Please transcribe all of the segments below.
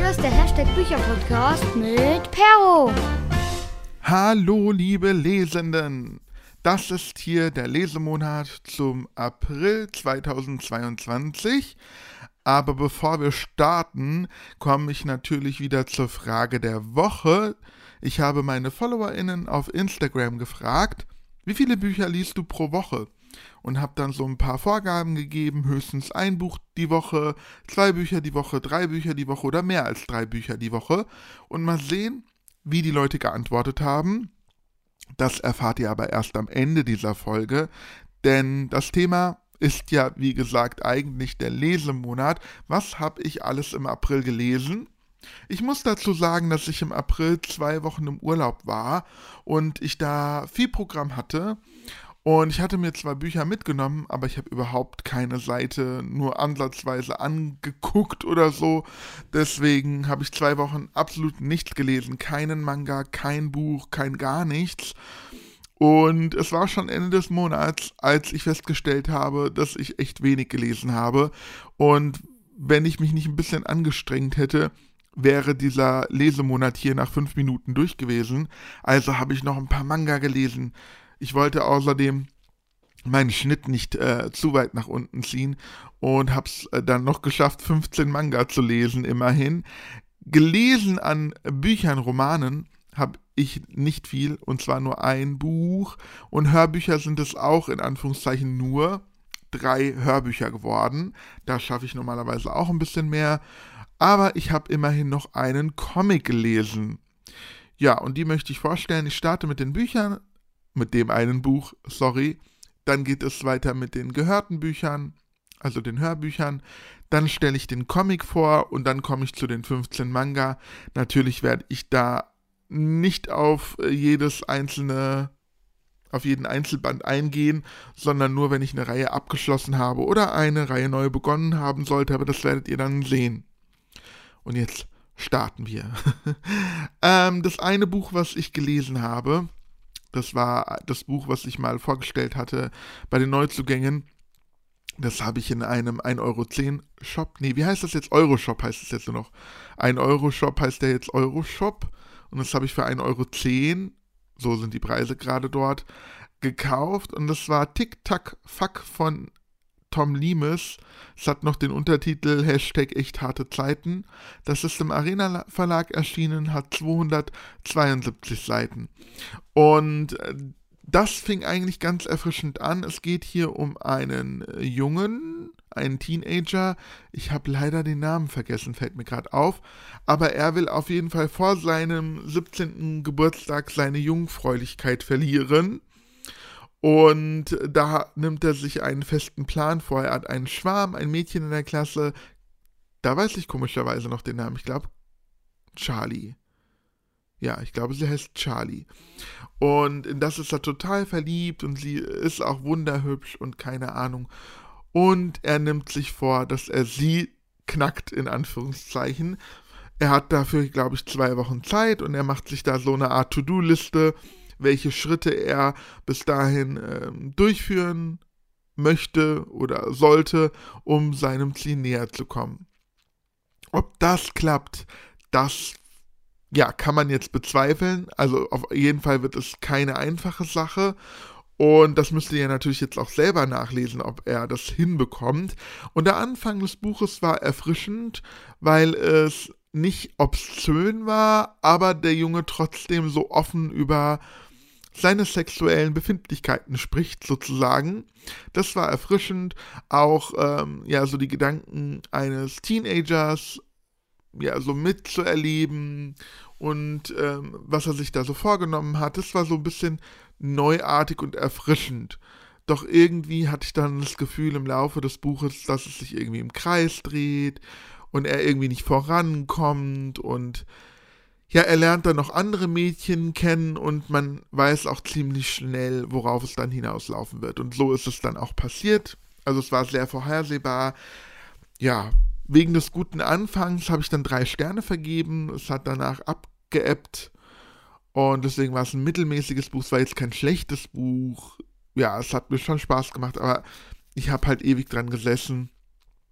Hier ist der Hashtag Bücherpodcast mit Pero. Hallo liebe Lesenden, das ist hier der Lesemonat zum April 2022. Aber bevor wir starten, komme ich natürlich wieder zur Frage der Woche. Ich habe meine FollowerInnen auf Instagram gefragt, wie viele Bücher liest du pro Woche? Und habe dann so ein paar Vorgaben gegeben, höchstens ein Buch die Woche, 2 Bücher die Woche, 3 Bücher die Woche oder mehr als 3 Bücher die Woche. Und mal sehen, wie die Leute geantwortet haben. Das erfahrt ihr aber erst am Ende dieser Folge, denn das Thema ist ja, wie gesagt, eigentlich der Lesemonat. Was habe ich alles im April gelesen? Ich muss dazu sagen, dass ich im April 2 Wochen im Urlaub war und ich da viel Programm hatte. Und ich hatte mir zwar Bücher mitgenommen, aber ich habe überhaupt keine Seite nur ansatzweise angeguckt oder so. Deswegen habe ich 2 Wochen absolut nichts gelesen. Keinen Manga, kein Buch, kein gar nichts. Und es war schon Ende des Monats, als ich festgestellt habe, dass ich echt wenig gelesen habe. Und wenn ich mich nicht ein bisschen angestrengt hätte, wäre dieser Lesemonat hier nach 5 Minuten durch gewesen. Also habe ich noch ein paar Manga gelesen. Ich wollte außerdem meinen Schnitt nicht zu weit nach unten ziehen und habe es dann noch geschafft, 15 Manga zu lesen, immerhin. Gelesen an Büchern, Romanen habe ich nicht viel, und zwar nur ein Buch. Und Hörbücher sind es auch, in Anführungszeichen, nur 3 Hörbücher geworden. Da schaffe ich normalerweise auch ein bisschen mehr. Aber ich habe immerhin noch einen Comic gelesen. Ja, und die möchte ich vorstellen. Ich starte mit den Büchern, mit dem einen Buch, Dann geht es weiter mit den gehörten Büchern, also den Hörbüchern. Dann stelle ich den Comic vor und dann komme ich zu den 15 Manga. Natürlich werde ich da nicht auf jeden Einzelband eingehen, sondern nur, wenn ich eine Reihe abgeschlossen habe oder eine Reihe neu begonnen haben sollte, aber das werdet ihr dann sehen. Und jetzt starten wir. Das eine Buch, was ich gelesen habe, das war das Buch, was ich mal vorgestellt hatte bei den Neuzugängen. Das habe ich in einem 1,10 € Shop. Nee, wie heißt das jetzt? Euroshop heißt es jetzt nur noch. 1 € Shop heißt der jetzt Euroshop. Und das habe ich für 1,10 €, so sind die Preise gerade dort, gekauft. Und das war Tic-Tac-Fuck von Tom Limes. Es hat noch den Untertitel Hashtag echt harte Zeiten. Das ist im Arena Verlag erschienen, hat 272 Seiten. Und das fing eigentlich ganz erfrischend an. Es geht hier um einen Jungen, einen Teenager. Ich habe leider den Namen vergessen, fällt mir gerade auf. Aber er will auf jeden Fall vor seinem 17. Geburtstag seine Jungfräulichkeit verlieren. Und da nimmt er sich einen festen Plan vor. Er hat einen Schwarm, ein Mädchen in der Klasse. Da weiß ich komischerweise noch den Namen. Ich glaube, Charlie. Ja, ich glaube, sie heißt Charlie. Und in das ist er total verliebt und sie ist auch wunderhübsch und keine Ahnung. Und er nimmt sich vor, dass er sie knackt, in Anführungszeichen. Er hat dafür, glaube ich, 2 Wochen Zeit und er macht sich da so eine Art To-Do-Liste, welche Schritte er bis dahin durchführen möchte oder sollte, um seinem Ziel näher zu kommen. Ob das klappt, das kann man jetzt bezweifeln. Also auf jeden Fall wird es keine einfache Sache. Und das müsst ihr ja natürlich jetzt auch selber nachlesen, ob er das hinbekommt. Und der Anfang des Buches war erfrischend, weil es nicht obszön war, aber der Junge trotzdem so offen über seine sexuellen Befindlichkeiten spricht, sozusagen. Das war erfrischend. Auch, so die Gedanken eines Teenagers, so mitzuerleben und was er sich da so vorgenommen hat. Das war so ein bisschen neuartig und erfrischend. Doch irgendwie hatte ich dann das Gefühl im Laufe des Buches, dass es sich irgendwie im Kreis dreht und er irgendwie nicht vorankommt und er lernt dann noch andere Mädchen kennen und man weiß auch ziemlich schnell, worauf es dann hinauslaufen wird. Und so ist es dann auch passiert. Also es war sehr vorhersehbar. Ja, wegen des guten Anfangs habe ich dann 3 Sterne vergeben. Es hat danach abgeebbt. Und deswegen war es ein mittelmäßiges Buch. Es war jetzt kein schlechtes Buch. Ja, es hat mir schon Spaß gemacht, aber ich habe halt ewig dran gesessen.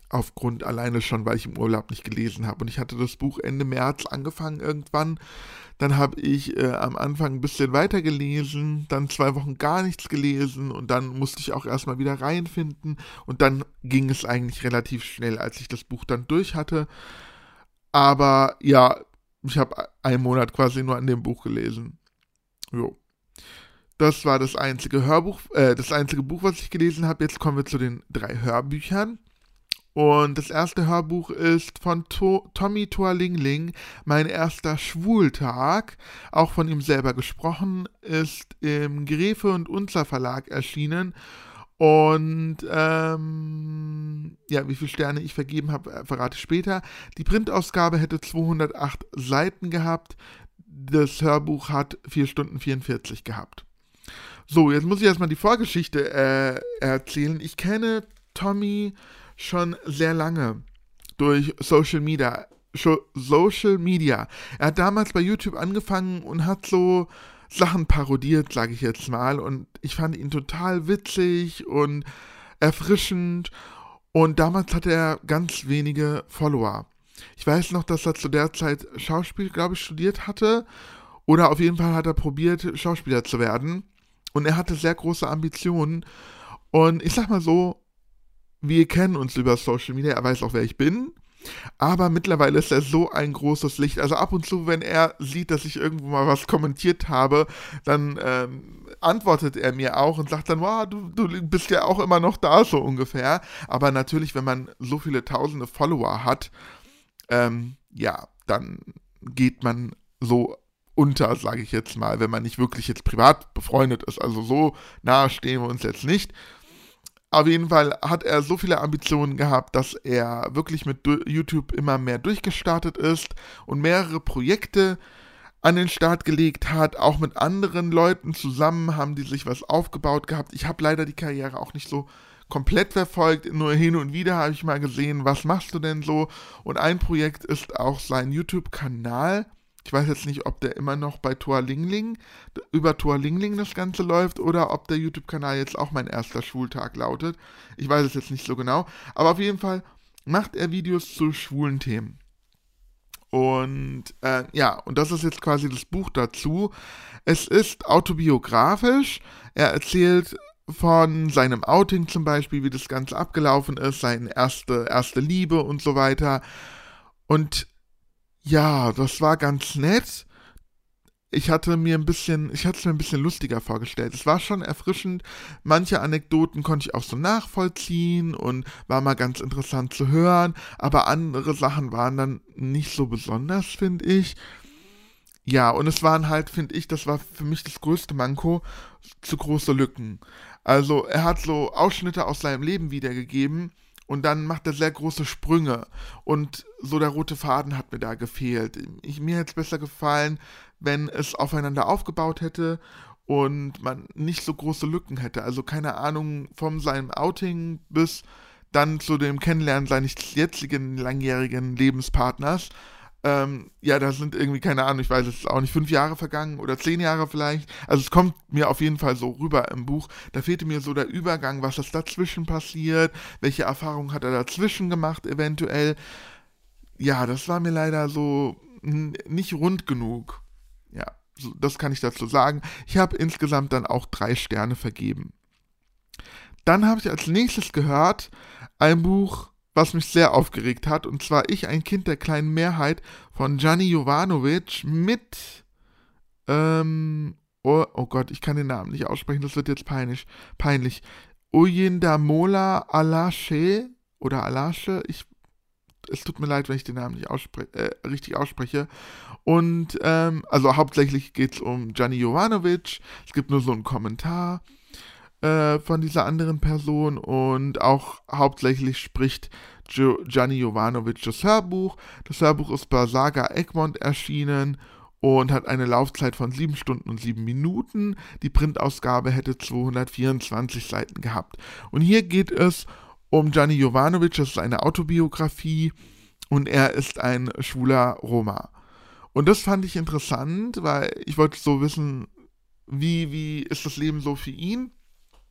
Aufgrund alleine schon, weil ich im Urlaub nicht gelesen habe. Und ich hatte das Buch Ende März angefangen irgendwann. Dann habe ich am Anfang ein bisschen weiter gelesen, dann 2 Wochen gar nichts gelesen und dann musste ich auch erstmal wieder reinfinden. Und dann ging es eigentlich relativ schnell, als ich das Buch dann durch hatte. Aber ja, ich habe einen Monat quasi nur an dem Buch gelesen. Jo. Das war das einzige das einzige Buch, was ich gelesen habe. Jetzt kommen wir zu den 3 Hörbüchern. Und das erste Hörbuch ist von Tommy Toalingling, Mein erster Schwultag. Auch von ihm selber gesprochen, ist im Gräfe und Unzer Verlag erschienen. Und ja, wie viele Sterne ich vergeben habe, verrate ich später. Die Printausgabe hätte 208 Seiten gehabt. Das Hörbuch hat 4 Stunden 44 gehabt. So, jetzt muss ich erstmal die Vorgeschichte erzählen. Ich kenne Tommy schon sehr lange durch Social Media. Er hat damals bei YouTube angefangen und hat so Sachen parodiert, sage ich jetzt mal. Und ich fand ihn total witzig und erfrischend. Und damals hatte er ganz wenige Follower. Ich weiß noch, dass er zu der Zeit Schauspiel, glaube ich, studiert hatte. Oder auf jeden Fall hat er probiert, Schauspieler zu werden. Und er hatte sehr große Ambitionen. Und ich sag mal so, wir kennen uns über Social Media, er weiß auch, wer ich bin. Aber mittlerweile ist er so ein großes Licht. Also ab und zu, wenn er sieht, dass ich irgendwo mal was kommentiert habe, dann antwortet er mir auch und sagt dann, wow, du bist ja auch immer noch da, so ungefähr. Aber natürlich, wenn man so viele tausende Follower hat, ja, dann geht man so unter, sage ich jetzt mal, wenn man nicht wirklich jetzt privat befreundet ist. Also so nahe stehen wir uns jetzt nicht. Auf jeden Fall hat er so viele Ambitionen gehabt, dass er wirklich mit YouTube immer mehr durchgestartet ist und mehrere Projekte an den Start gelegt hat. Auch mit anderen Leuten zusammen haben die sich was aufgebaut gehabt. Ich habe leider die Karriere auch nicht so komplett verfolgt, nur hin und wieder habe ich mal gesehen, was machst du denn so? Und ein Projekt ist auch sein YouTube-Kanal. Ich weiß jetzt nicht, ob der immer noch bei über Toalingling das Ganze läuft oder ob der YouTube-Kanal jetzt auch Mein erster Schwultag lautet. Ich weiß es jetzt nicht so genau. Aber auf jeden Fall macht er Videos zu schwulen Themen. Und ja, und das ist jetzt quasi das Buch dazu. Es ist autobiografisch. Er erzählt von seinem Outing zum Beispiel, wie das Ganze abgelaufen ist, seine erste Liebe und so weiter. Und ja, das war ganz nett. Ich hatte es mir ein bisschen lustiger vorgestellt. Es war schon erfrischend. Manche Anekdoten konnte ich auch so nachvollziehen und war mal ganz interessant zu hören. Aber andere Sachen waren dann nicht so besonders, finde ich. Ja, und es waren halt, finde ich, das war für mich das größte Manko, zu große Lücken. Also er hat so Ausschnitte aus seinem Leben wiedergegeben. Und dann macht er sehr große Sprünge. Und so der rote Faden hat mir da gefehlt. Mir hätte es besser gefallen, wenn es aufeinander aufgebaut hätte und man nicht so große Lücken hätte. Also keine Ahnung, von seinem Outing bis dann zu dem Kennenlernen seines jetzigen langjährigen Lebenspartners. Ja, da sind irgendwie, keine Ahnung, ich weiß es auch nicht, 5 Jahre vergangen oder 10 Jahre vielleicht. Also es kommt mir auf jeden Fall so rüber im Buch. Da fehlte mir so der Übergang, was ist dazwischen passiert, welche Erfahrungen hat er dazwischen gemacht eventuell. Ja, das war mir leider so nicht rund genug. Ja, so, das kann ich dazu sagen. Ich habe insgesamt dann auch 3 Sterne vergeben. Dann habe ich als nächstes gehört ein Buch, was mich sehr aufgeregt hat, und zwar Ich, ein Kind der kleinen Mehrheit von Gianni Jovanovic mit, oh Gott, ich kann den Namen nicht aussprechen, das wird jetzt peinlich. Oyindamola Alashe oder Alashe, es tut mir leid, wenn ich den Namen nicht richtig ausspreche. Und, also hauptsächlich geht es um Gianni Jovanovic, es gibt nur so einen Kommentar von dieser anderen Person und auch hauptsächlich spricht Gianni Jovanovic das Hörbuch. Das Hörbuch ist bei Saga Egmont erschienen und hat eine Laufzeit von 7 Stunden und 7 Minuten. Die Printausgabe hätte 224 Seiten gehabt. Und hier geht es um Gianni Jovanovic, das ist eine Autobiografie und er ist ein schwuler Roma. Und das fand ich interessant, weil ich wollte so wissen, wie ist das Leben so für ihn?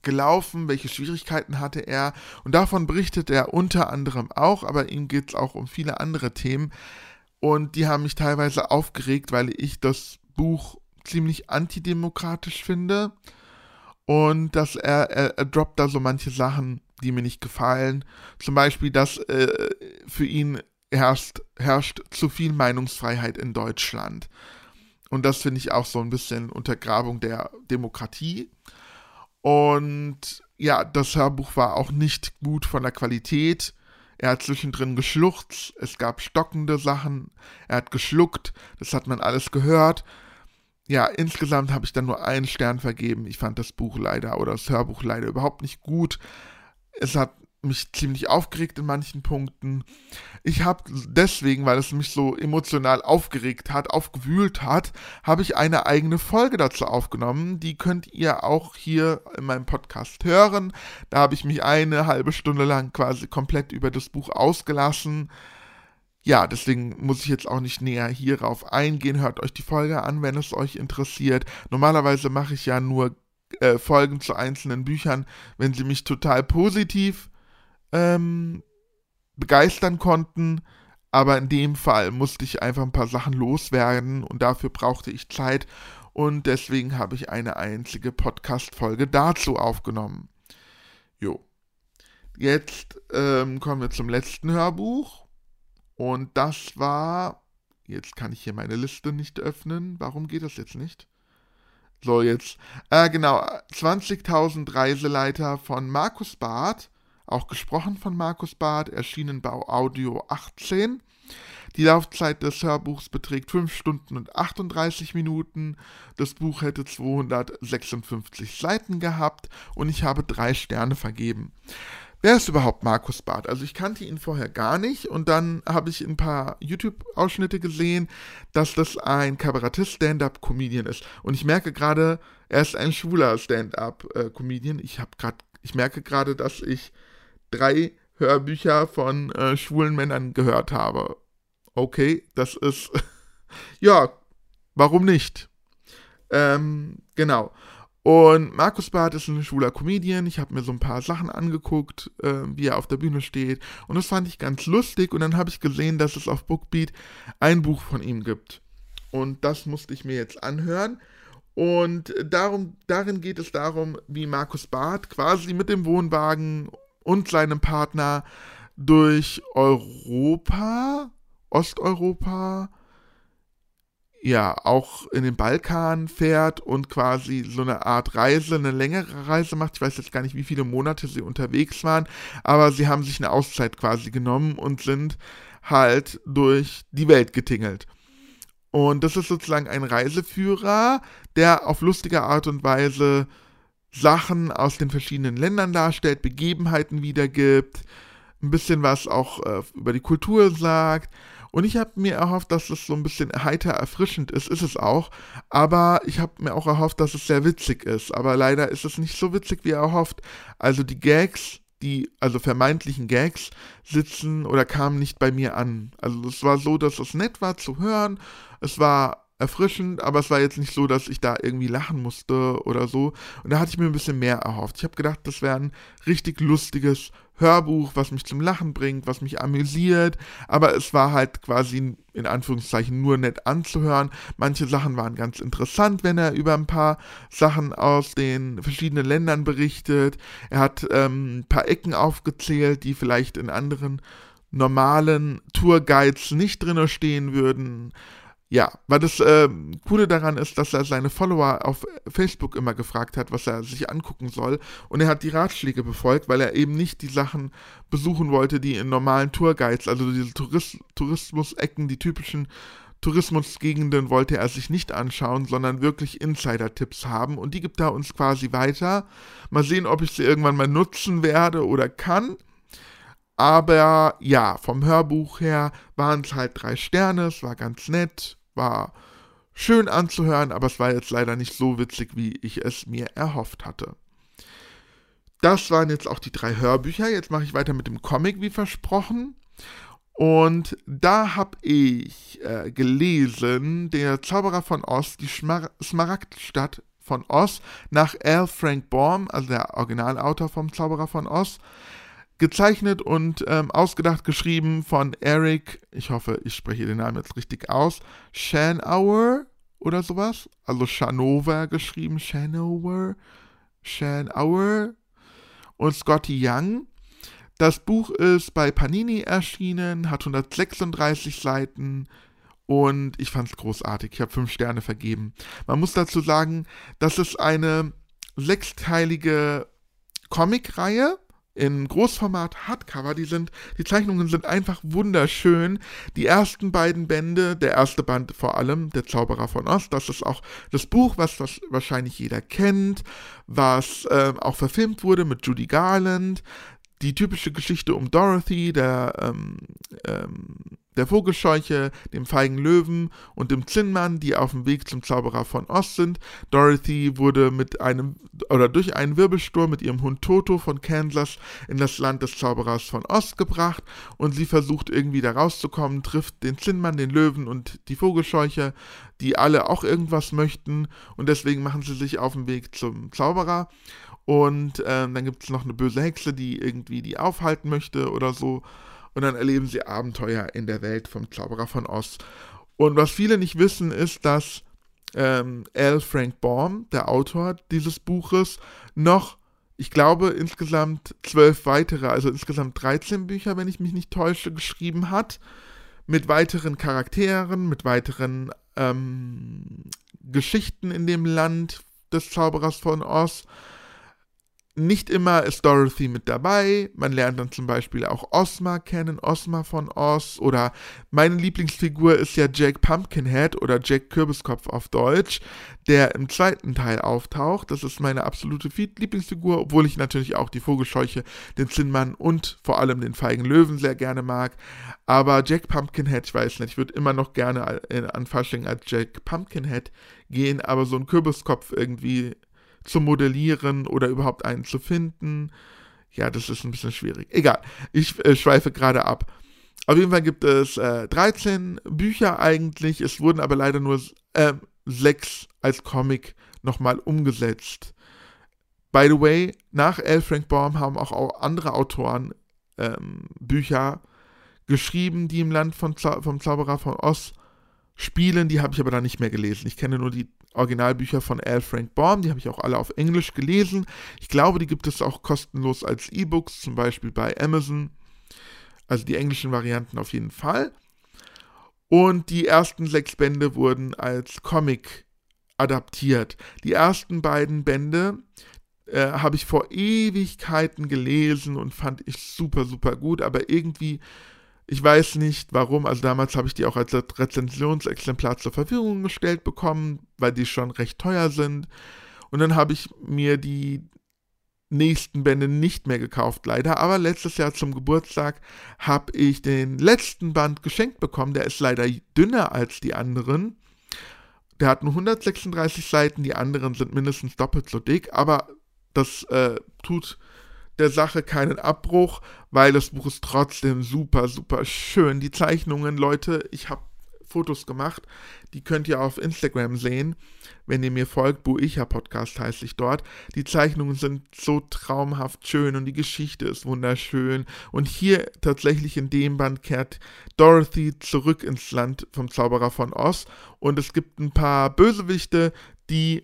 gelaufen, welche Schwierigkeiten hatte er, und davon berichtet er unter anderem auch, aber ihm geht es auch um viele andere Themen, und die haben mich teilweise aufgeregt, weil ich das Buch ziemlich antidemokratisch finde, und dass er droppt da so manche Sachen, die mir nicht gefallen, zum Beispiel, dass für ihn herrscht zu viel Meinungsfreiheit in Deutschland, und das finde ich auch so ein bisschen Untergrabung der Demokratie. Und ja, das Hörbuch war auch nicht gut von der Qualität. Er hat zwischendrin geschluchzt, es gab stockende Sachen, er hat geschluckt, das hat man alles gehört. Ja, insgesamt habe ich dann nur 1 Stern vergeben. Ich fand das Buch leider oder das Hörbuch leider überhaupt nicht gut. Es hat mich ziemlich aufgeregt in manchen Punkten. Ich habe deswegen, weil es mich so emotional aufgeregt hat, aufgewühlt hat, habe ich eine eigene Folge dazu aufgenommen. Die könnt ihr auch hier in meinem Podcast hören. Da habe ich mich eine halbe Stunde lang quasi komplett über das Buch ausgelassen. Ja, deswegen muss ich jetzt auch nicht näher hierauf eingehen. Hört euch die Folge an, wenn es euch interessiert. Normalerweise mache ich ja nur Folgen zu einzelnen Büchern, wenn sie mich total positiv begeistern konnten, aber in dem Fall musste ich einfach ein paar Sachen loswerden und dafür brauchte ich Zeit, und deswegen habe ich eine einzige Podcast-Folge dazu aufgenommen. Jo. Jetzt kommen wir zum letzten Hörbuch, und das war, jetzt kann ich hier meine Liste nicht öffnen, warum geht das jetzt nicht? So, jetzt, genau, 20.000 Reiseleiter von Markus Barth, auch gesprochen von Markus Barth, erschienen bei Audio 18. Die Laufzeit des Hörbuchs beträgt 5 Stunden und 38 Minuten. Das Buch hätte 256 Seiten gehabt und ich habe 3 Sterne vergeben. Wer ist überhaupt Markus Barth? Also ich kannte ihn vorher gar nicht, und dann habe ich ein paar YouTube-Ausschnitte gesehen, dass das ein Kabarettist-Stand-Up-Comedian ist. Und ich merke gerade, er ist ein schwuler Stand-Up-Comedian. Ich merke gerade, dass ich 3 Hörbücher von schwulen Männern gehört habe. Okay, das ist, ja, warum nicht? Genau. Und Markus Barth ist ein schwuler Comedian. Ich habe mir so ein paar Sachen angeguckt, wie er auf der Bühne steht. Und das fand ich ganz lustig. Und dann habe ich gesehen, dass es auf Bookbeat ein Buch von ihm gibt. Und das musste ich mir jetzt anhören. Und darin geht es darum, wie Markus Barth quasi mit dem Wohnwagen und seinem Partner durch Osteuropa, ja, auch in den Balkan fährt und quasi so eine Art Reise, eine längere Reise macht. Ich weiß jetzt gar nicht, wie viele Monate sie unterwegs waren, aber sie haben sich eine Auszeit quasi genommen und sind halt durch die Welt getingelt. Und das ist sozusagen ein Reiseführer, der auf lustige Art und Weise Sachen aus den verschiedenen Ländern darstellt, Begebenheiten wiedergibt, ein bisschen was auch über die Kultur sagt. Und ich habe mir erhofft, dass es so ein bisschen heiter erfrischend ist es auch, aber ich habe mir auch erhofft, dass es sehr witzig ist, aber leider ist es nicht so witzig, wie erhofft. Also die Gags, also vermeintlichen Gags, sitzen oder kamen nicht bei mir an. Also es war so, dass es nett war zu hören, es war erfrischend, aber es war jetzt nicht so, dass ich da irgendwie lachen musste oder so. Und da hatte ich mir ein bisschen mehr erhofft. Ich habe gedacht, das wäre ein richtig lustiges Hörbuch, was mich zum Lachen bringt, was mich amüsiert, aber es war halt quasi in Anführungszeichen nur nett anzuhören. Manche Sachen waren ganz interessant, wenn er über ein paar Sachen aus den verschiedenen Ländern berichtet. Er hat ein paar Ecken aufgezählt, die vielleicht in anderen normalen Tourguides nicht drin stehen würden. Ja, weil das Coole daran ist, dass er seine Follower auf Facebook immer gefragt hat, was er sich angucken soll. Und er hat die Ratschläge befolgt, weil er eben nicht die Sachen besuchen wollte, die in normalen Tourguides, also diese Tourismus-Ecken, die typischen Tourismusgegenden wollte er sich nicht anschauen, sondern wirklich Insider-Tipps haben. Und die gibt er uns quasi weiter. Mal sehen, ob ich sie irgendwann mal nutzen werde oder kann. Aber ja, vom Hörbuch her waren es halt 3 Sterne, es war ganz nett, war schön anzuhören, aber es war jetzt leider nicht so witzig, wie ich es mir erhofft hatte. Das waren jetzt auch die 3 Hörbücher, jetzt mache ich weiter mit dem Comic, wie versprochen. Und da habe ich gelesen, der Zauberer von Oz, die Smaragdstadt von Oz nach L. Frank Baum, also der Originalautor vom Zauberer von Oz, gezeichnet und ausgedacht, geschrieben von Eric, ich hoffe, ich spreche den Namen jetzt richtig aus, Schanauer oder sowas, also Shanover geschrieben, Shanover und Scotty Young. Das Buch ist bei Panini erschienen, hat 136 Seiten und ich fand es großartig. Ich habe 5 Sterne vergeben. Man muss dazu sagen, das ist eine 6-teilige Comicreihe in Großformat Hardcover. Die Zeichnungen sind einfach wunderschön. Die ersten beiden Bände, der erste Band vor allem, der Zauberer von Oz, das ist auch das Buch, was wahrscheinlich jeder kennt, was auch verfilmt wurde mit Judy Garland. Die typische Geschichte um Dorothy, der Vogelscheuche, dem feigen Löwen und dem Zinnmann, die auf dem Weg zum Zauberer von Oz sind. Dorothy wurde durch einen Wirbelsturm mit ihrem Hund Toto von Kansas in das Land des Zauberers von Oz gebracht und sie versucht irgendwie da rauszukommen, trifft den Zinnmann, den Löwen und die Vogelscheuche, die alle auch irgendwas möchten und deswegen machen sie sich auf den Weg zum Zauberer. Und dann gibt es noch eine böse Hexe, die irgendwie die aufhalten möchte oder so. Und dann erleben sie Abenteuer in der Welt vom Zauberer von Oz. Und was viele nicht wissen, ist, dass L. Frank Baum, der Autor dieses Buches, noch, ich glaube, insgesamt 12 weitere, also insgesamt 13 Bücher, wenn ich mich nicht täusche, geschrieben hat. Mit weiteren Charakteren, mit weiteren Geschichten in dem Land des Zauberers von Oz. Nicht immer ist Dorothy mit dabei, man lernt dann zum Beispiel auch Ozma kennen, Ozma von Oz, oder meine Lieblingsfigur ist ja Jack Pumpkinhead oder Jack Kürbiskopf auf Deutsch, der im zweiten Teil auftaucht. Das ist meine absolute Lieblingsfigur, obwohl ich natürlich auch die Vogelscheuche, den Zinnmann und vor allem den feigen Löwen sehr gerne mag. Aber Jack Pumpkinhead, ich weiß nicht, ich würde immer noch gerne an Fasching als Jack Pumpkinhead gehen, aber so ein Kürbiskopf irgendwie zu modellieren oder überhaupt einen zu finden, ja, das ist ein bisschen schwierig. Egal, ich schweife gerade ab. Auf jeden Fall gibt es 13 Bücher eigentlich, es wurden aber leider nur 6 als Comic nochmal umgesetzt. By the way, nach L. Frank Baum haben auch andere Autoren Bücher geschrieben, die im Land vom Zauberer von Oz spielen, die habe ich aber dann nicht mehr gelesen. Ich kenne nur die Originalbücher von L. Frank Baum, die habe ich auch alle auf Englisch gelesen. Ich glaube, die gibt es auch kostenlos als E-Books, zum Beispiel bei Amazon. Also die englischen Varianten auf jeden Fall. Und die ersten 6 Bände wurden als Comic adaptiert. Die ersten beiden Bände habe ich vor Ewigkeiten gelesen und fand ich super, super gut, aber irgendwie, ich weiß nicht warum, also damals habe ich die auch als Rezensionsexemplar zur Verfügung gestellt bekommen, weil die schon recht teuer sind. Und dann habe ich mir die nächsten Bände nicht mehr gekauft, leider. Aber letztes Jahr zum Geburtstag habe ich den letzten Band geschenkt bekommen. Der ist leider dünner als die anderen. Der hat nur 136 Seiten, die anderen sind mindestens doppelt so dick. Aber das tut der Sache keinen Abbruch, weil das Buch ist trotzdem super, super schön. Die Zeichnungen, Leute, ich habe Fotos gemacht, die könnt ihr auf Instagram sehen, wenn ihr mir folgt, Buicha Podcast heißt ich dort. Die Zeichnungen sind so traumhaft schön und die Geschichte ist wunderschön. Und hier tatsächlich in dem Band kehrt Dorothy zurück ins Land vom Zauberer von Oz und es gibt ein paar Bösewichte, die,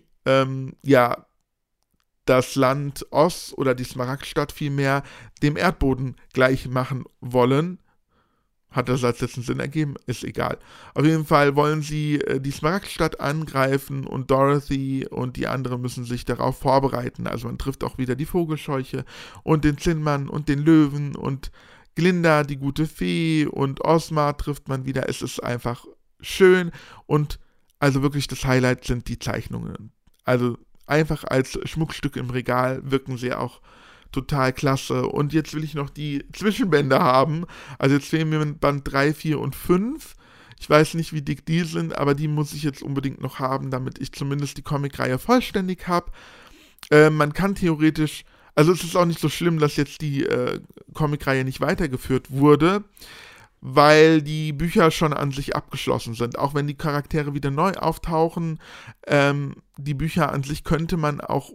das Land Oz oder die Smaragdstadt vielmehr dem Erdboden gleich machen wollen. Hat der Satz jetzt einen Sinn ergeben? Ist egal. Auf jeden Fall wollen sie die Smaragdstadt angreifen und Dorothy und die anderen müssen sich darauf vorbereiten. Also man trifft auch wieder die Vogelscheuche und den Zinnmann und den Löwen und Glinda, die gute Fee und Ozma trifft man wieder. Es ist einfach schön und also wirklich das Highlight sind die Zeichnungen. Also einfach als Schmuckstück im Regal wirken sie auch total klasse. Und jetzt will ich noch die Zwischenbände haben. Also jetzt fehlen mir Band 3, 4 und 5. Ich weiß nicht, wie dick die sind, aber die muss ich jetzt unbedingt noch haben, damit ich zumindest die Comicreihe vollständig habe. Man kann theoretisch, also es ist auch nicht so schlimm, dass jetzt die Comicreihe nicht weitergeführt wurde, weil die Bücher schon an sich abgeschlossen sind. Auch wenn die Charaktere wieder neu auftauchen, die Bücher an sich könnte man auch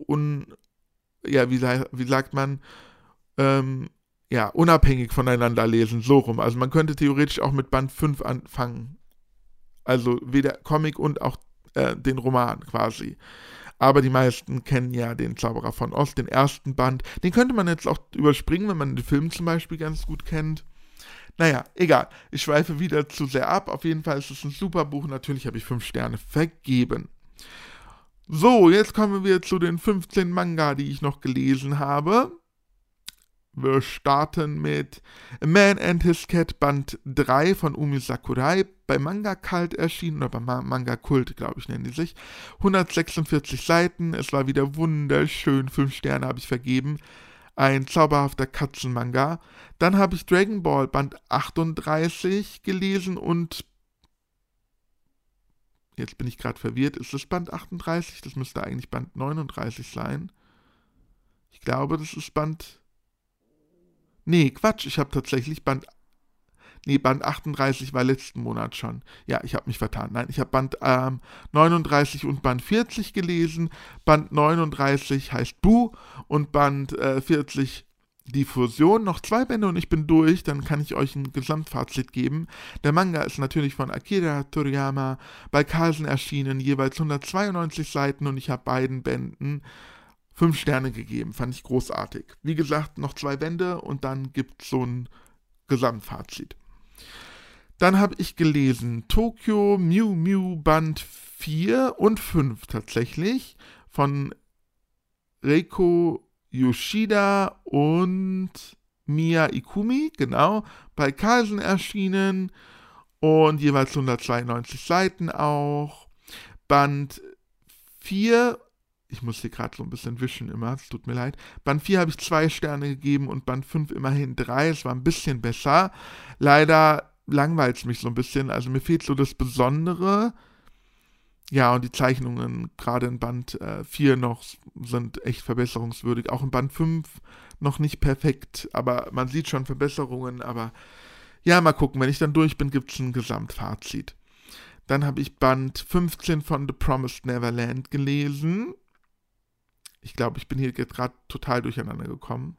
wie sagt man, unabhängig voneinander lesen, so rum. Also man könnte theoretisch auch mit Band 5 anfangen. Also weder Comic und auch den Roman quasi. Aber die meisten kennen ja den Zauberer von Oz, den ersten Band. Den könnte man jetzt auch überspringen, wenn man den Film zum Beispiel ganz gut kennt. Naja, egal. Ich schweife wieder zu sehr ab. Auf jeden Fall ist es ein super Buch. Natürlich habe ich 5 Sterne vergeben. So, jetzt kommen wir zu den 15 Manga, die ich noch gelesen habe. Wir starten mit A Man and His Cat Band 3 von Umi Sakurai, bei Manga Cult erschienen, oder bei Manga Kult, glaube ich, nennen die sich. 146 Seiten, es war wieder wunderschön, 5 Sterne habe ich vergeben. Ein zauberhafter Katzenmanga. Dann habe ich Dragon Ball Band 38 gelesen und jetzt bin ich gerade verwirrt, ist das Band 38? Das müsste eigentlich Band 39 sein. Ich glaube, das ist Band... Nee, Quatsch, ich habe tatsächlich Band 38 war letzten Monat schon. Ja, ich habe mich vertan. Nein, ich habe Band 39 und Band 40 gelesen. Band 39 heißt Bu und Band 40 Die Fusion. Noch 2 Bände und ich bin durch. Dann kann ich euch ein Gesamtfazit geben. Der Manga ist natürlich von Akira Toriyama bei Carlsen erschienen, jeweils 192 Seiten und ich habe beiden Bänden 5 Sterne gegeben, fand ich großartig. Wie gesagt, noch 2 Bände und dann gibt es so ein Gesamtfazit. Dann habe ich gelesen Tokyo Mew Mew Band 4 und 5 tatsächlich von Reiko Yoshida und Mia Ikumi, genau, bei Carlsen erschienen und jeweils 192 Seiten auch. Band 4, ich muss hier gerade so ein bisschen wischen immer, es tut mir leid. Band 4 habe ich 2 Sterne gegeben und Band 5 immerhin 3. Es war ein bisschen besser. Leider langweilt es mich so ein bisschen. Also mir fehlt so das Besondere. Ja, und die Zeichnungen gerade in Band 4 noch sind echt verbesserungswürdig. Auch in Band 5 noch nicht perfekt, aber man sieht schon Verbesserungen. Aber ja, mal gucken. Wenn ich dann durch bin, gibt es ein Gesamtfazit. Dann habe ich Band 15 von The Promised Neverland gelesen. Ich glaube, ich bin hier gerade total durcheinander gekommen.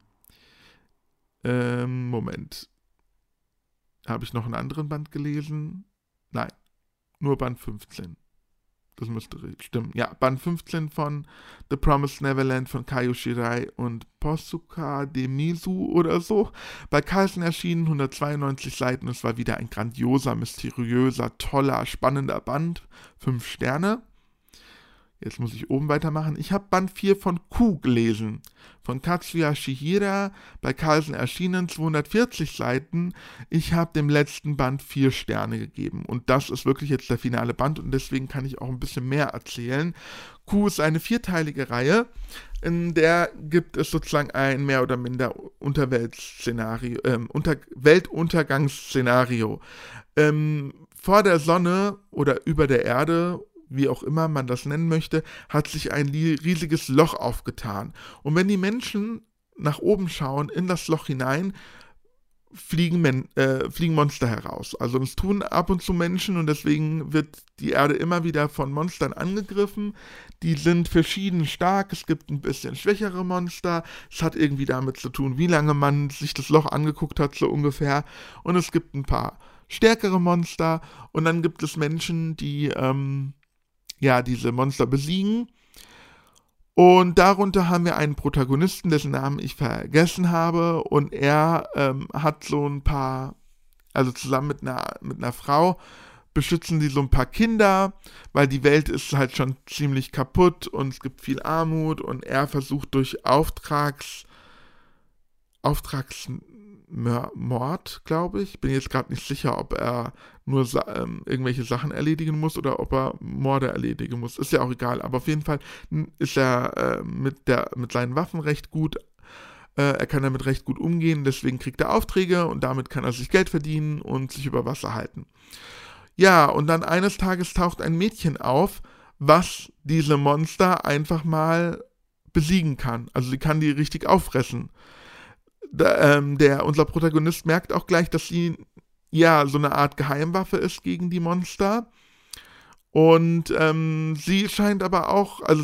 Moment. Habe ich noch einen anderen Band gelesen? Nein, nur Band 15. Das müsste stimmen. Ja, Band 15 von The Promised Neverland von Kaio Shirai und Posuka Demisu oder so. Bei Carlsen erschienen, 192 Seiten. Es war wieder ein grandioser, mysteriöser, toller, spannender Band. 5 Sterne. Jetzt muss ich oben weitermachen. Ich habe Band 4 von Q gelesen. Von Katsuya Shihira, bei Carlsen erschienen, 240 Seiten. Ich habe dem letzten Band 4 Sterne gegeben. Und das ist wirklich jetzt der finale Band und deswegen kann ich auch ein bisschen mehr erzählen. Q ist eine 4-teilige Reihe, in der gibt es sozusagen ein mehr oder minder Weltuntergangsszenario. Vor der Sonne oder über der Erde, wie auch immer man das nennen möchte, hat sich ein riesiges Loch aufgetan. Und wenn die Menschen nach oben schauen, in das Loch hinein, fliegen Monster heraus. Also das tun ab und zu Menschen und deswegen wird die Erde immer wieder von Monstern angegriffen. Die sind verschieden stark. Es gibt ein bisschen schwächere Monster. Es hat irgendwie damit zu tun, wie lange man sich das Loch angeguckt hat, so ungefähr. Und es gibt ein paar stärkere Monster. Und dann gibt es Menschen, die diese Monster besiegen. Und darunter haben wir einen Protagonisten, dessen Namen ich vergessen habe. Und er hat so ein paar, also zusammen mit einer Frau, beschützen die so ein paar Kinder, weil die Welt ist halt schon ziemlich kaputt und es gibt viel Armut. Und er versucht durch Auftragsmord, glaube ich. Bin jetzt gerade nicht sicher, ob er nur irgendwelche Sachen erledigen muss oder ob er Morde erledigen muss. Ist ja auch egal. Aber auf jeden Fall ist er mit seinen Waffen recht gut. Er kann damit recht gut umgehen. Deswegen kriegt er Aufträge und damit kann er sich Geld verdienen und sich über Wasser halten. Ja, und dann eines Tages taucht ein Mädchen auf, was diese Monster einfach mal besiegen kann. Also sie kann die richtig auffressen. Unser Protagonist merkt auch gleich, dass sie ja so eine Art Geheimwaffe ist gegen die Monster. Und sie scheint aber auch, also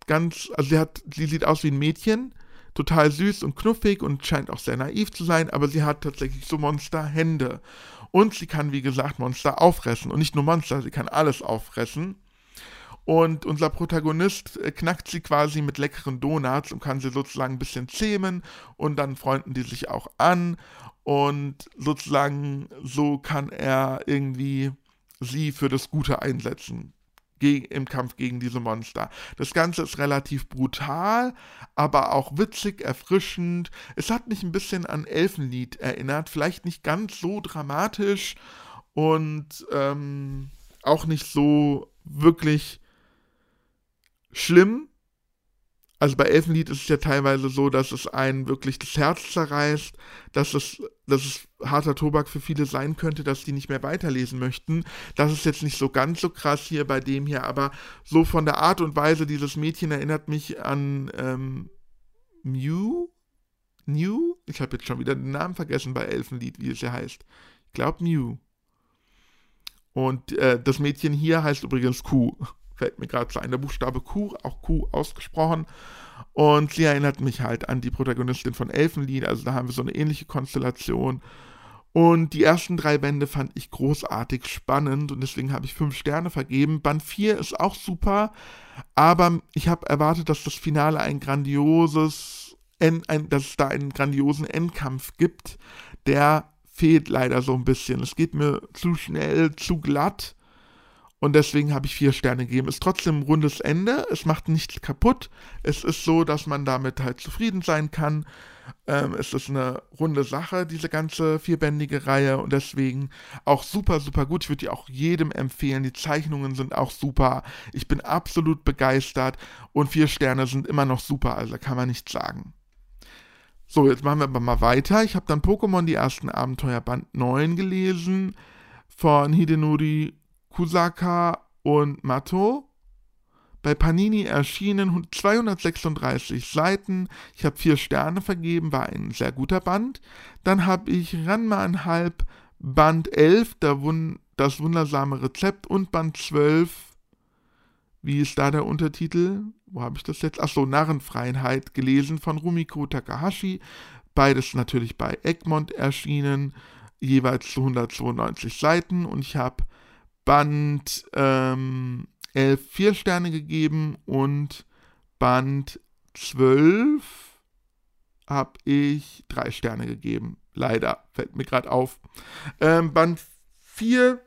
sie sieht aus wie ein Mädchen, total süß und knuffig und scheint auch sehr naiv zu sein, aber sie hat tatsächlich so Monsterhände. Und sie kann, wie gesagt, Monster auffressen. Und nicht nur Monster, sie kann alles auffressen. Und unser Protagonist knackt sie quasi mit leckeren Donuts und kann sie sozusagen ein bisschen zähmen. Und dann freunden die sich auch an. Und sozusagen so kann er irgendwie sie für das Gute einsetzen im Kampf gegen diese Monster. Das Ganze ist relativ brutal, aber auch witzig, erfrischend. Es hat mich ein bisschen an Elfenlied erinnert, vielleicht nicht ganz so dramatisch und auch nicht so wirklich schlimm. Also bei Elfenlied ist es ja teilweise so, dass es einen wirklich das Herz zerreißt, dass es harter Tobak für viele sein könnte, dass die nicht mehr weiterlesen möchten. Das ist jetzt nicht so ganz so krass hier bei dem hier, aber so von der Art und Weise, dieses Mädchen erinnert mich an Mew? Ich habe jetzt schon wieder den Namen vergessen bei Elfenlied, wie es ja heißt. Ich glaube Mew. Und das Mädchen hier heißt übrigens Q. Fällt mir gerade so ein, der Buchstabe Q, auch Q ausgesprochen. Und sie erinnert mich halt an die Protagonistin von Elfenlied, also da haben wir so eine ähnliche Konstellation. Und die ersten 3 Bände fand ich großartig spannend und deswegen habe ich 5 Sterne vergeben. Band 4 ist auch super, aber ich habe erwartet, dass das Finale dass es da einen grandiosen Endkampf gibt. Der fehlt leider so ein bisschen. Es geht mir zu schnell, zu glatt. Und deswegen habe ich 4 Sterne gegeben. Ist trotzdem ein rundes Ende. Es macht nichts kaputt. Es ist so, dass man damit halt zufrieden sein kann. Es ist eine runde Sache, diese ganze 4-bändige Reihe. Und deswegen auch super, super gut. Ich würde die auch jedem empfehlen. Die Zeichnungen sind auch super. Ich bin absolut begeistert. Und 4 Sterne sind immer noch super. Also kann man nichts sagen. So, jetzt machen wir aber mal weiter. Ich habe dann Pokémon, die ersten Abenteuer Band 9 gelesen. Von Hidenori Kusaka und Mato. Bei Panini erschienen 236 Seiten. Ich habe 4 Sterne vergeben, war ein sehr guter Band. Dann habe ich Ranma #, Band 11, das wundersame Rezept und Band 12. Wie ist da der Untertitel? Wo habe ich das jetzt? Achso, Narrenfreiheit gelesen von Rumiko Takahashi. Beides natürlich bei Egmont erschienen, jeweils zu 192 Seiten. Und ich habe Band 11 4 Sterne gegeben und Band 12 habe ich 3 Sterne gegeben. Leider, fällt mir gerade auf. Band 4,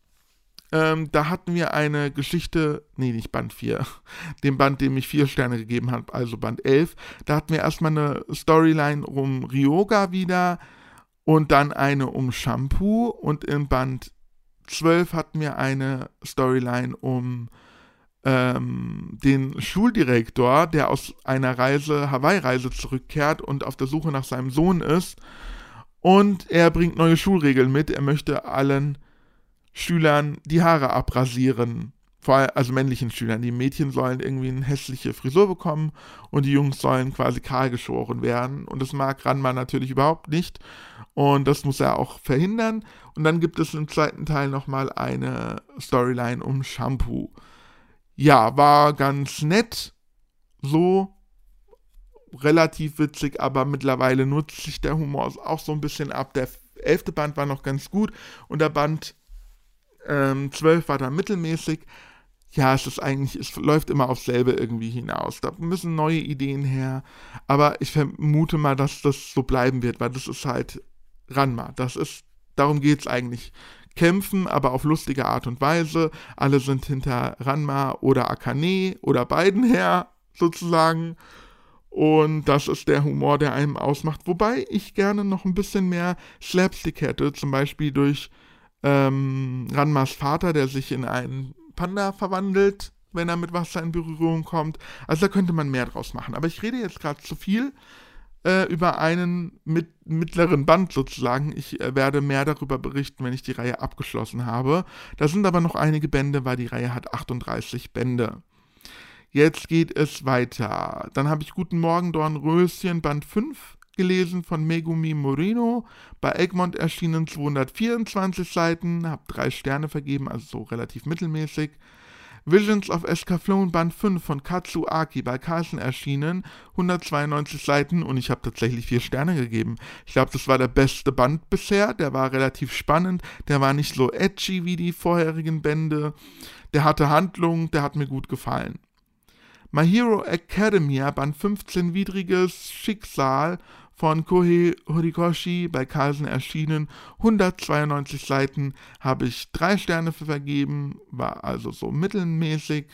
da hatten wir eine Geschichte, nicht Band 4, den Band, dem ich 4 Sterne gegeben habe, also Band 11. Da hatten wir erstmal eine Storyline um Ryoga wieder und dann eine um Shampoo und in Band 12 hatten wir eine Storyline um den Schuldirektor, der aus einer Hawaii-Reise zurückkehrt und auf der Suche nach seinem Sohn ist. Und er bringt neue Schulregeln mit. Er möchte allen Schülern die Haare abrasieren. Also männlichen Schülern. Die Mädchen sollen irgendwie eine hässliche Frisur bekommen und die Jungs sollen quasi kahl geschoren werden. Und das mag Ranma natürlich überhaupt nicht. Und das muss er auch verhindern. Und dann gibt es im zweiten Teil nochmal eine Storyline um Shampoo. Ja, war ganz nett. So relativ witzig, aber mittlerweile nutzt sich der Humor auch so ein bisschen ab. Der 11. Band war noch ganz gut und der Band 12 war dann mittelmäßig. Ja, es läuft immer aufs selbe irgendwie hinaus. Da müssen neue Ideen her. Aber ich vermute mal, dass das so bleiben wird, weil das ist halt Ranma. Darum geht es eigentlich. Kämpfen, aber auf lustige Art und Weise. Alle sind hinter Ranma oder Akane oder beiden her, sozusagen. Und das ist der Humor, der einem ausmacht. Wobei ich gerne noch ein bisschen mehr Slapstick hätte. Zum Beispiel durch Ranmas Vater, der sich in einen Panda verwandelt, wenn er mit Wasser in Berührung kommt. Also da könnte man mehr draus machen. Aber ich rede jetzt gerade zu viel über einen mittleren Band sozusagen. Ich werde mehr darüber berichten, wenn ich die Reihe abgeschlossen habe. Da sind aber noch einige Bände, weil die Reihe hat 38 Bände. Jetzt geht es weiter. Dann habe ich Guten Morgen Dornröschen Band 5 gelesen von Megumi Morino, bei Egmont erschienen 224 Seiten, habe 3 Sterne vergeben, also so relativ mittelmäßig. Visions of Escaflowne Band 5 von Katsu Aki, bei Carlsen erschienen, 192 Seiten und ich habe tatsächlich 4 Sterne gegeben. Ich glaube, das war der beste Band bisher, der war relativ spannend, der war nicht so edgy wie die vorherigen Bände, der hatte Handlung, der hat mir gut gefallen. My Hero Academia, Band 15, Widriges Schicksal von Kohei Horikoshi, bei Carlsen erschienen, 192 Seiten, habe ich 3 Sterne für vergeben, war also so mittelmäßig.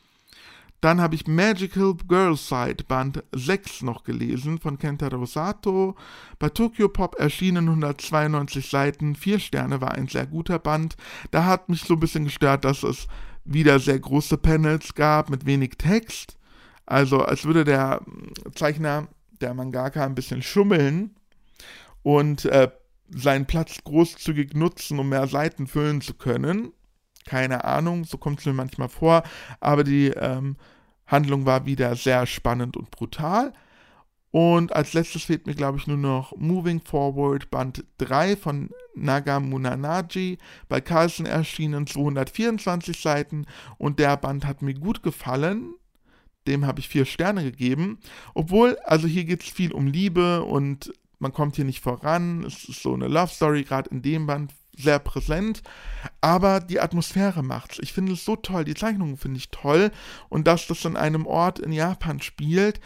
Dann habe ich Magical Girl Side, Band 6 noch gelesen von Kentaro Sato, bei Tokyo Pop erschienen, 192 Seiten, 4 Sterne, war ein sehr guter Band. Da hat mich so ein bisschen gestört, dass es wieder sehr große Panels gab mit wenig Text, also als würde der Zeichner, der Mangaka, ein bisschen schummeln und seinen Platz großzügig nutzen, um mehr Seiten füllen zu können. Keine Ahnung, so kommt es mir manchmal vor, aber die Handlung war wieder sehr spannend und brutal. Und als letztes fehlt mir, glaube ich, nur noch Moving Forward, Band 3 von Nagamunanaji, bei Carlsen erschienen, 224 Seiten und der Band hat mir gut gefallen. Dem habe ich 4 Sterne gegeben. Obwohl, also hier geht es viel um Liebe und man kommt hier nicht voran. Es ist so eine Love Story, gerade in dem Band sehr präsent. Aber die Atmosphäre macht's. Ich finde es so toll. Die Zeichnungen finde ich toll. Und dass das an einem Ort in Japan spielt.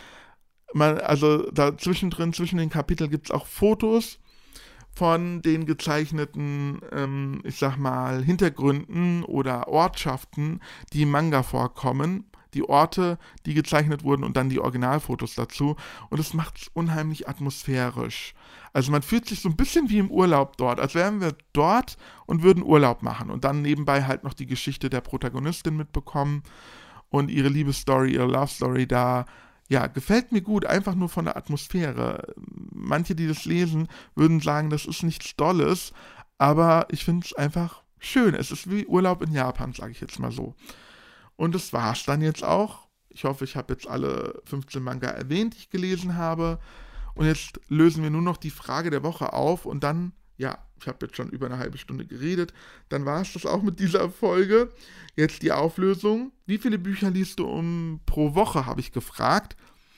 Also da zwischendrin, zwischen den Kapiteln gibt es auch Fotos von den gezeichneten, ich sag mal, Hintergründen oder Ortschaften, die im Manga vorkommen. Die Orte, die gezeichnet wurden und dann die Originalfotos dazu. Und es macht es unheimlich atmosphärisch. Also man fühlt sich so ein bisschen wie im Urlaub dort, als wären wir dort und würden Urlaub machen. Und dann nebenbei halt noch die Geschichte der Protagonistin mitbekommen und ihre Liebesstory, ihre Love Story da. Ja, gefällt mir gut, einfach nur von der Atmosphäre. Manche, die das lesen, würden sagen, das ist nichts Dolles, aber ich finde es einfach schön. Es ist wie Urlaub in Japan, sage ich jetzt mal so. Und das war's dann jetzt auch. Ich hoffe, ich habe jetzt alle 15 Manga erwähnt, die ich gelesen habe. Und jetzt lösen wir nur noch die Frage der Woche auf. Und dann, ja, ich habe jetzt schon über eine halbe Stunde geredet. Dann war es das auch mit dieser Folge. Jetzt die Auflösung. Wie viele Bücher liest du pro Woche, habe ich gefragt.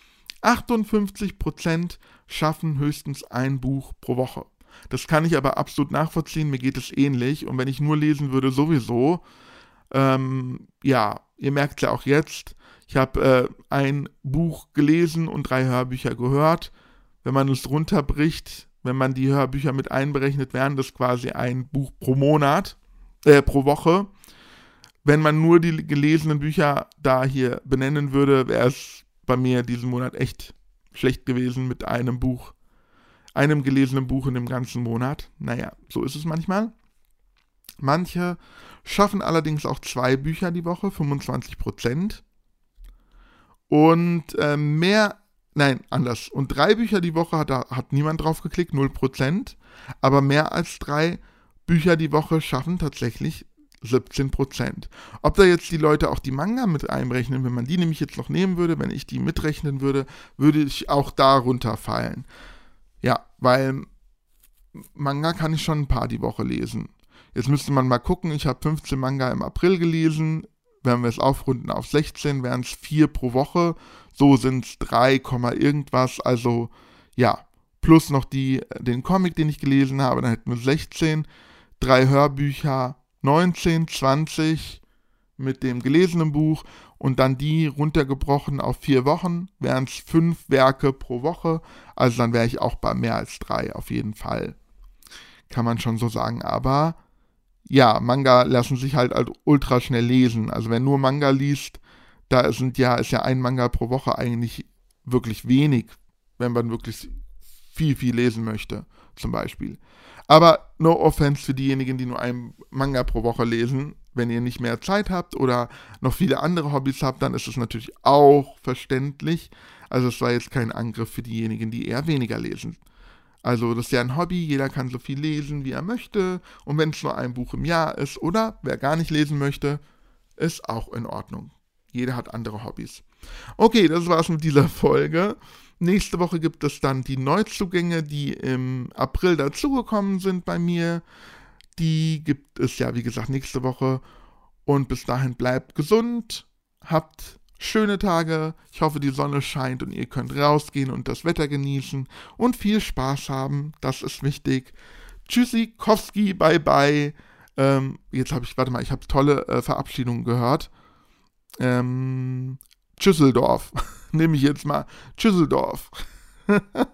58% schaffen höchstens ein Buch pro Woche. Das kann ich aber absolut nachvollziehen. Mir geht es ähnlich. Und wenn ich nur lesen würde, sowieso. Ja, ihr merkt ja auch jetzt, ich habe ein Buch gelesen und 3 Hörbücher gehört. Wenn man es runterbricht, wenn man die Hörbücher mit einberechnet, wären das quasi ein Buch pro Monat, pro Woche. Wenn man nur die gelesenen Bücher da hier benennen würde, wäre es bei mir diesen Monat echt schlecht gewesen mit einem gelesenen Buch in dem ganzen Monat. Naja, so ist es manchmal. Manche schaffen allerdings auch 2 Bücher die Woche, 25%. Und anders. Und 3 Bücher die Woche hat niemand drauf geklickt, 0%. Aber mehr als 3 Bücher die Woche schaffen tatsächlich 17%. Ob da jetzt die Leute auch die Manga mit einrechnen, wenn man die nämlich jetzt noch nehmen würde, wenn ich die mitrechnen würde, würde ich auch da runterfallen. Ja, weil Manga kann ich schon ein paar die Woche lesen. Jetzt müsste man mal gucken, ich habe 15 Manga im April gelesen, wenn wir es aufrunden auf 16, wären es 4 pro Woche, so sind es 3, irgendwas, also ja, plus noch den Comic, den ich gelesen habe, dann hätten wir 16, 3 Hörbücher, 19, 20 mit dem gelesenen Buch und dann die runtergebrochen auf 4 Wochen, wären es 5 Werke pro Woche, also dann wäre ich auch bei mehr als 3 auf jeden Fall. Kann man schon so sagen, aber ja, Manga lassen sich halt ultra schnell lesen. Also wenn nur Manga liest, ist ja ein Manga pro Woche eigentlich wirklich wenig, wenn man wirklich viel lesen möchte, zum Beispiel. Aber no offense für diejenigen, die nur einen Manga pro Woche lesen. Wenn ihr nicht mehr Zeit habt oder noch viele andere Hobbys habt, dann ist es natürlich auch verständlich. Also es war jetzt kein Angriff für diejenigen, die eher weniger lesen. Also das ist ja ein Hobby, jeder kann so viel lesen, wie er möchte. Und wenn es nur ein Buch im Jahr ist oder wer gar nicht lesen möchte, ist auch in Ordnung. Jeder hat andere Hobbys. Okay, das war's mit dieser Folge. Nächste Woche gibt es dann die Neuzugänge, die im April dazugekommen sind bei mir. Die gibt es ja, wie gesagt, nächste Woche. Und bis dahin bleibt gesund, habt schöne Tage. Ich hoffe, die Sonne scheint und ihr könnt rausgehen und das Wetter genießen und viel Spaß haben. Das ist wichtig. Tschüssikowski, bye bye. Ich habe tolle Verabschiedungen gehört. Tschüsseldorf. Nehme ich jetzt mal. Tschüsseldorf.